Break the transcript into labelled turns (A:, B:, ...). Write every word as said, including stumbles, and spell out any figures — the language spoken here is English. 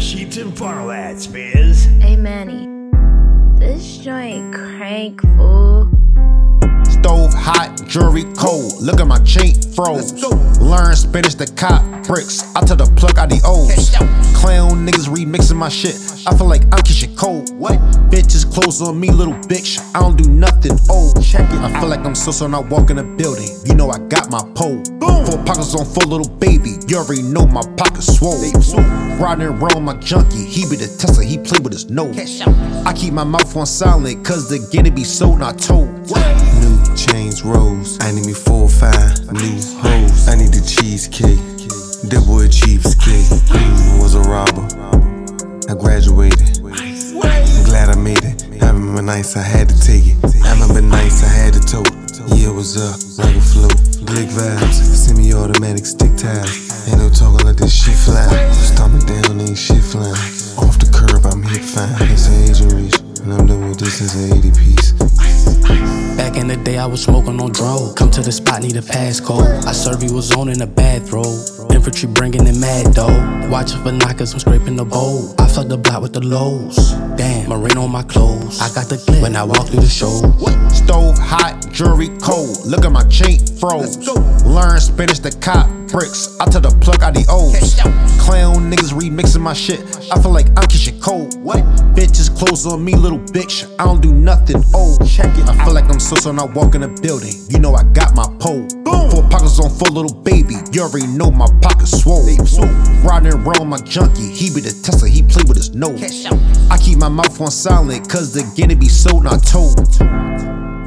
A: Sheepton funnel that, Spiz.
B: Hey Manny, this joint crank, fool.
C: Stove hot, jewelry cold. Look at my chain froze. Learn Spanish to cop bricks. I tell the plug out the O's. Clown niggas remixing my shit. I feel like I'm Keisha Cole. What? Bitches close on me, little bitch. I don't do nothing old. Check it. I feel like I'm so when I walk in the building. You know I got my pole. Boom. Four pockets on full little baby. You already know my pockets swole. Riding around my junkie. He be the tester. He play with his nose. I keep my mouth on silent, cause the guinea be sold, not told.
D: New chains rose. I need me four or five new hoes. I need the cheesecake. That boy cheapskate. Mm, was a robber. I graduated. I'm glad I made it. I remember nights I had to take it. I remember nights I had to tote. Yeah, what's up? Like a float. Blick vibes. Semi-automatic stick ties. Ain't no talking like this shit fly. Stomach down, ain't shit flying. Off the curb, I'm hit fine. It's an Asian reach. And I'm done with this as an eighty piece.
E: Back in the day, I was smoking on dro. Come to the spot, need a passcode. I serve you a zone in a bathrobe. Infantry bringing in mad dough. Watching for knockers, I'm scraping the bowl. I flood the block with the lows. Damn, marine on my clothes. I got the clip when I walk through the show.
C: Stove hot, jewelry cold. Look at my chain froze. Learn Spanish to cop bricks. I tell the plug out the O's. Clown niggas remixing my shit. I feel like I'm Keisha Cole. What? Bitches close on me, little bitch. I don't do nothing old. Check it. I feel like I'm so when I walk in the building. You know I got my pole. Boom. Four pockets on full little baby. You already know my pockets swole. Riding around my junkie. He be the tester. He play with his nose. I keep my mouth on silent, cause the guinea be sold, not told.